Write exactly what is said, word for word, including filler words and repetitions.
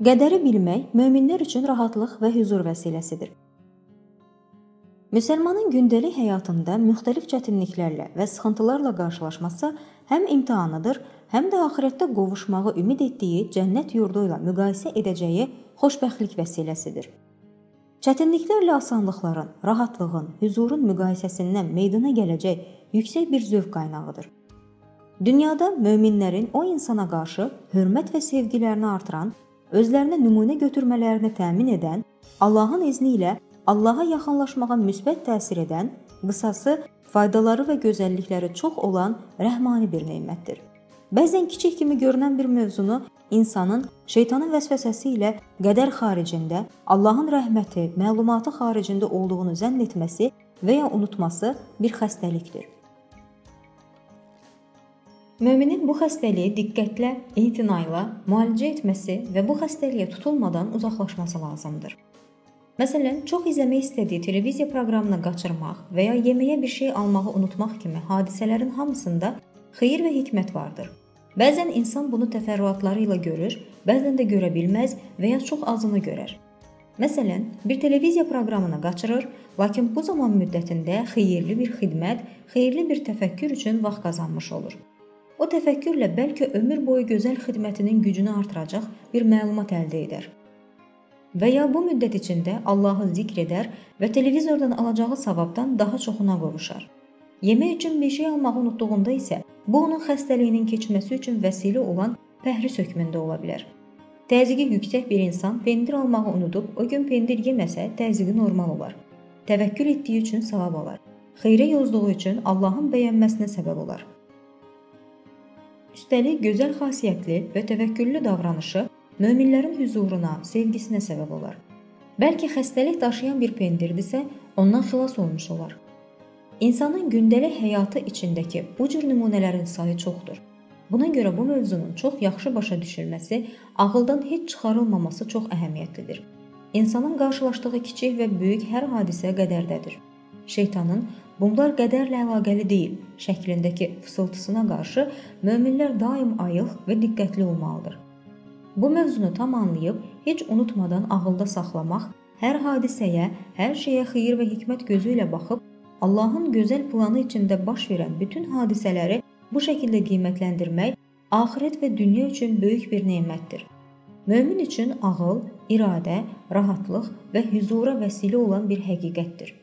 Qədəri bilmək möminlər üçün rahatlıq və hüzur vəsiləsidir. Müsəlmanın gündəlik həyatında müxtəlif çətinliklərlə və sıxıntılarla qarşılaşması həm imtahanıdır, həm də axirətdə qovuşmağı ümid etdiyi cənnət yurdu ilə müqayisə edəcəyi xoşbəxtlik vəsiləsidir. Çətinliklərlə asanlıqların, rahatlığın, hüzurun müqayisəsindən meydana gələcək yüksək bir zövq qaynağıdır. Dünyada möminlərin o insana qarşı hörmət və sevgilərini artıran, özlərinə nümunə götürmələrini təmin edən, Allahın izni ilə Allaha yaxınlaşmağa müsbət təsir edən, qısası faydaları və gözəllikləri çox olan rəhmani bir nemətdir. Bəzən kiçik kimi görünən bir mövzunu insanın şeytanın vəsvəsəsi ilə qədər xaricində, Allahın rəhməti, məlumatı xaricində olduğunu zənn etməsi və ya unutması bir xəstəlikdir. Möminin bu xəstəliyi diqqətlə, itinayla müalicə etməsi və bu xəstəliyə tutulmadan uzaqlaşması lazımdır. Məsələn, çox izləmək istədiyi televiziya proqramını qaçırmaq və ya yeməyə bir şey almağı unutmaq kimi hadisələrin hamısında xeyir və hikmət vardır. Bəzən insan bunu təfərrüatları ilə görür, bəzən də görə bilməz və ya çox azını görər. Məsələn, bir televiziya proqramını qaçırır, lakin bu zaman müddətində xeyirli bir xidmət, xeyirli bir təfəkkür üçün vaxt qazanmış olur. O təfəkkürlə bəlkə ömür boyu gözəl xidmətinin gücünü artıracaq bir məlumat əldə edər. Və ya bu müddət içində Allahı zikr edər və televizordan alacağı savabdan daha çoxuna qovuşar. Yemək üçün bir şey almağı unutduğunda isə bu onun xəstəliyinin keçməsi üçün vəsilə olan pəhri sökmündə ola bilər. Təzyiqi yüksək bir insan pendir almağı unudub o gün pendir yeməsə təzyiqi normal olar. Təvəkkül etdiyi üçün savab alar. Xeyrə yozduğu üçün Allahın bəyənməsinə səbəb olar. Üstəlik, gözəl xasiyyətli və təvəkküllü davranışı möminlərin hüzuruna, sevgisinə səbəb olar. Bəlkə xəstəlik daşıyan bir pendirdirsə, ondan xilas olmuş olar. İnsanın gündəlik həyatı içindəki bu cür nümunələrin sayı çoxdur. Buna görə bu mövzunun çox yaxşı başa düşülməsi, ağıldan heç çıxarılmaması çox əhəmiyyətlidir. İnsanın qarşılaşdığı kiçik və böyük hər hadisə qədərdədir. Şeytanın bunlar qədərlə əlaqəli deyil şəklindəki fısıltısına qarşı möminlər daim ayıq və diqqətli olmalıdır. Bu mövzunu tam anlayıb, heç unutmadan ağılda saxlamaq, hər hadisəyə, hər şeyə xeyir və hikmət gözü ilə baxıb, Allahın gözəl planı içində baş verən bütün hadisələri bu şəkildə qiymətləndirmək, axirət və dünya üçün böyük bir nemətdir. Mömin üçün ağıl, iradə, rahatlıq və hüzura vəsilə olan bir həqiqətdir.